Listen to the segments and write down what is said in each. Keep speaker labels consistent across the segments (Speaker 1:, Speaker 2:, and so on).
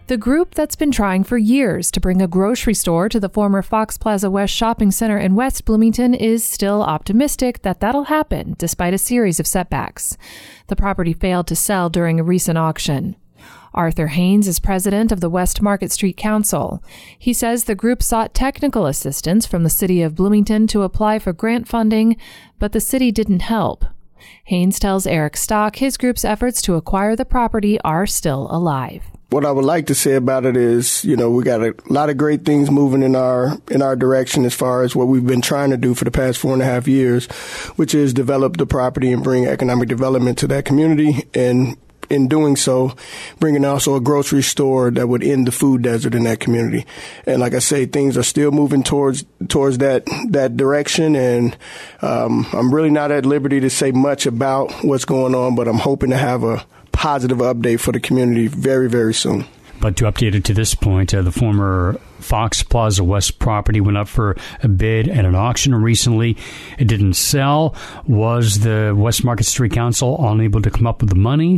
Speaker 1: The group that's been trying for years to bring a grocery store to the former Fox Plaza West shopping center in West Bloomington is still optimistic that that'll happen despite a series of setbacks. The property failed to sell during a recent auction. Arthur Haynes is president of the West Market Street Council. He says the group sought technical assistance from the city of Bloomington to apply for grant funding, but the city didn't help. Haynes tells Eric Stock his group's efforts to acquire the property are still alive.
Speaker 2: What I would like to say about it is, we got a lot of great things moving in our direction as far as what we've been trying to do for the past 4.5 years, which is develop the property and bring economic development to that community. And in doing so, bringing also a grocery store that would end the food desert in that community. And like I say, things are still moving towards that direction. And I'm really not at liberty to say much about what's going on, but I'm hoping to have a positive update for the community very, very soon.
Speaker 3: But to update it to this point, the former Fox Plaza West property went up for a bid at an auction recently. It didn't sell. Was the West Market Street Council unable to come up with the money?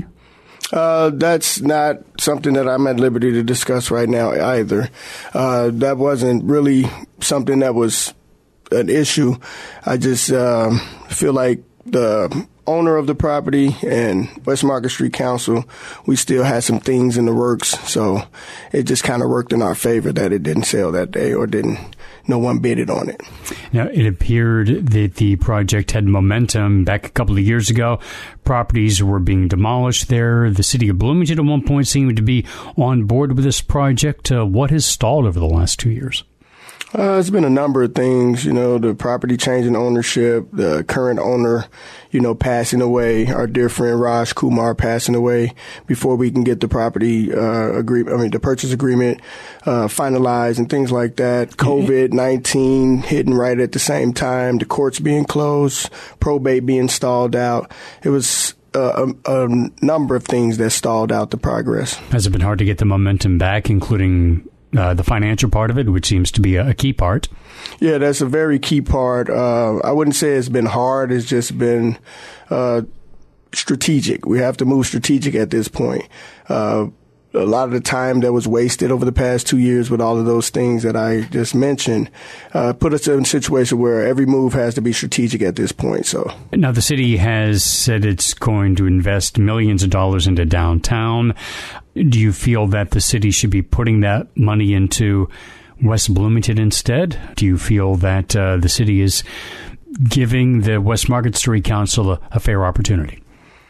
Speaker 2: That's not something that I'm at liberty to discuss right now either. That wasn't really something that was an issue. I just feel like the owner of the property and West Market Street Council, we still had some things in the works, so it just kind of worked in our favor that it didn't sell that day or no one bidded on it.
Speaker 3: Now, it appeared that the project had momentum back a couple of years ago. Properties were being demolished there. The city of Bloomington at one point seemed to be on board with this project. What has stalled over the last 2 years?
Speaker 2: It's been a number of things, the property changing ownership, the current owner, passing away, our dear friend Raj Kumar passing away before we can get the property the purchase agreement finalized and things like that. COVID-19 hitting right at the same time, the courts being closed, probate being stalled out. It was a number of things that stalled out the progress.
Speaker 3: Has it been hard to get the momentum back, including the financial part of it, which seems to be a key part?
Speaker 2: Yeah, that's a very key part. I wouldn't say it's been hard. It's just been strategic. We have to move strategic at this point. A lot of the time that was wasted over the past 2 years with all of those things that I just mentioned put us in a situation where every move has to be strategic at this point. So
Speaker 3: now the city has said it's going to invest millions of dollars into downtown. Do you feel that the city should be putting that money into West Bloomington instead? Do you feel that the city is giving the West Market Street Council a fair opportunity?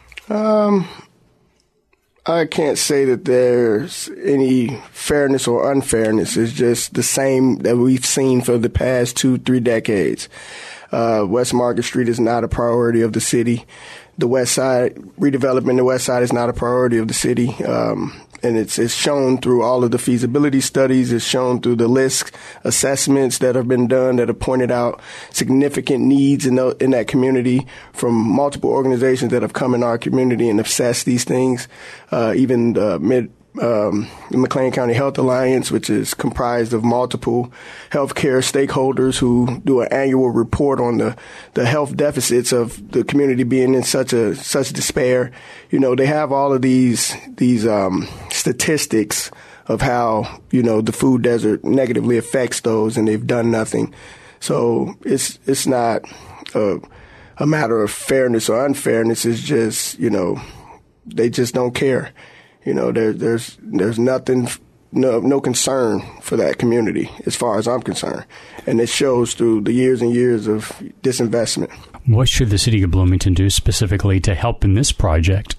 Speaker 2: I can't say that there's any fairness or unfairness. It's just the same that we've seen for the past 2-3 decades. West Market Street is not a priority of the city. The West Side, redevelopment the West Side is not a priority of the city. And it's shown through all of the feasibility studies. It's shown through the LISC assessments that have been done that have pointed out significant needs in that community from multiple organizations that have come in our community and assessed these things. Even the McLean County Health Alliance, which is comprised of multiple healthcare stakeholders who do an annual report on the health deficits of the community being in such despair. They have all of these statistics of how, the food desert negatively affects those, and they've done nothing. So it's not a matter of fairness or unfairness. It's just, they just don't care. There's nothing, no concern for that community as far as I'm concerned. And it shows through the years and years of disinvestment.
Speaker 3: What should the city of Bloomington do specifically to help in this project?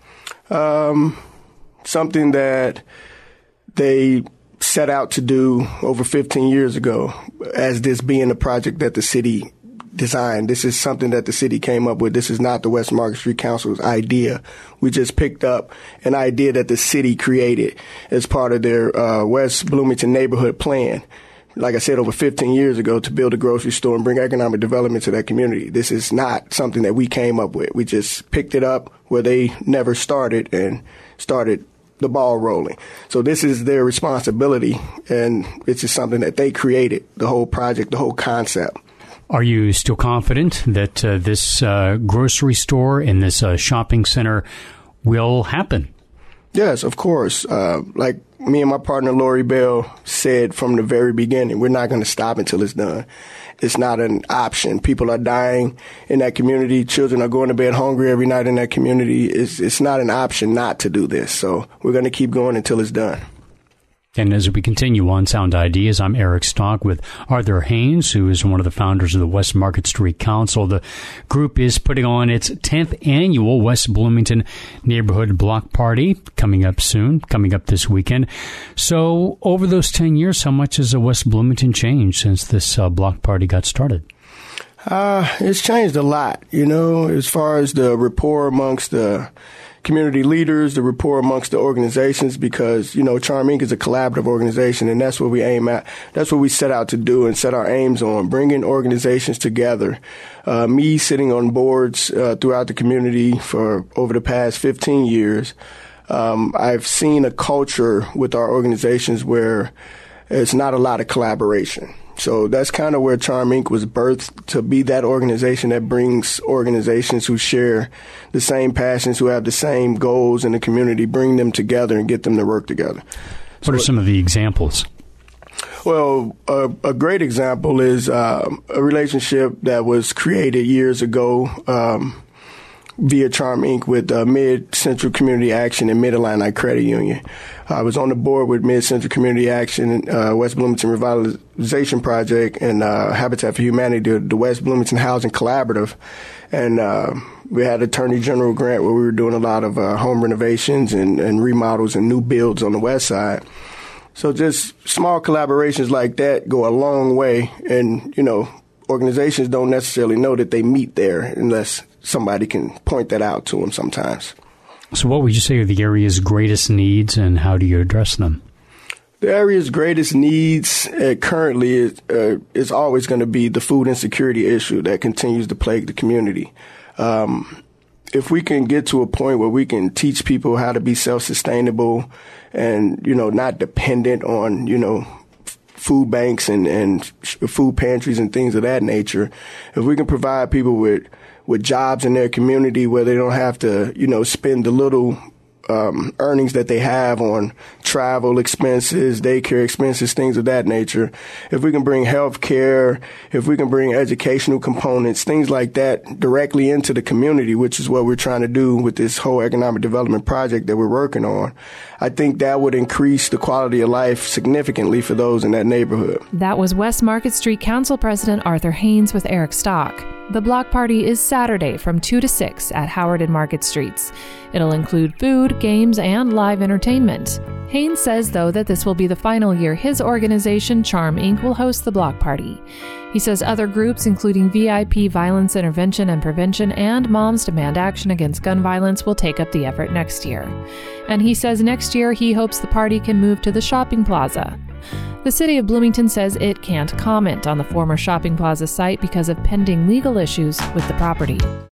Speaker 2: Something that they set out to do over 15 years ago as this being a project that the city designed. This is something that the city came up with. This is not the West Market Street Council's idea. We just picked up an idea that the city created as part of their West Bloomington neighborhood plan. Like I said, over 15 years ago, to build a grocery store and bring economic development to that community. This is not something that we came up with. We just picked it up where they never started and started the ball rolling. So this is their responsibility, and it's just something that they created, the whole project, the whole concept.
Speaker 3: Are you still confident that this grocery store and this shopping center will happen?
Speaker 2: Yes, of course. Like me and my partner Lori Bell said from the very beginning, we're not going to stop until it's done. It's not an option. People are dying in that community. Children are going to bed hungry every night in that community. It's not an option not to do this. So we're going to keep going until it's done.
Speaker 3: And as we continue on Sound Ideas, I'm Eric Stock with Arthur Haynes, who is one of the founders of the West Market Street Council. The group is putting on its 10th annual West Bloomington Neighborhood Block Party coming up this weekend. So over those 10 years, how much has West Bloomington changed since this block party got started?
Speaker 2: It's changed a lot, as far as the rapport amongst the community leaders, the rapport amongst the organizations, because, Charm Inc. is a collaborative organization, and that's what we aim at. That's what we set out to do and set our aims on, bringing organizations together. Me sitting on boards throughout the community for over the past 15 years, I've seen a culture with our organizations where it's not a lot of collaboration. So that's kind of where Charm Inc. was birthed, to be that organization that brings organizations who share the same passions, who have the same goals in the community, bring them together and get them to work together.
Speaker 3: What are some of the examples?
Speaker 2: Well, a great example is a relationship that was created years ago via Charm Inc. with Mid-Central Community Action and Mid-Atlantic Credit Union. I was on the board with Mid-Central Community Action, West Bloomington Revitalization Project, and Habitat for Humanity, the West Bloomington Housing Collaborative. And we had an Attorney General grant where we were doing a lot of home renovations and remodels and new builds on the west side. So just small collaborations like that go a long way. And, organizations don't necessarily know that they meet there unless somebody can point that out to them sometimes.
Speaker 3: So what would you say are the area's greatest needs, and how do you address them?
Speaker 2: The area's greatest needs currently is always going to be the food insecurity issue that continues to plague the community. If we can get to a point where we can teach people how to be self-sustainable and, not dependent on, food banks and food pantries and things of that nature, if we can provide people with jobs in their community where they don't have to, spend the little earnings that they have on travel expenses, daycare expenses, things of that nature. If we can bring health care, if we can bring educational components, things like that directly into the community, which is what we're trying to do with this whole economic development project that we're working on, I think that would increase the quality of life significantly for those in that neighborhood.
Speaker 1: That was West Market Street Council President Arthur Haynes with Eric Stock. The block party is Saturday from 2 to 6 at Howard and Market Streets. It'll include food, games, and live entertainment. Haynes says, though, that this will be the final year his organization, Charm Inc., will host the block party. He says other groups, including VIP Violence Intervention and Prevention and Moms Demand Action Against Gun Violence, will take up the effort next year. And he says next year he hopes the party can move to the shopping plaza. The city of Bloomington says it can't comment on the former shopping plaza site because of pending legal issues with the property.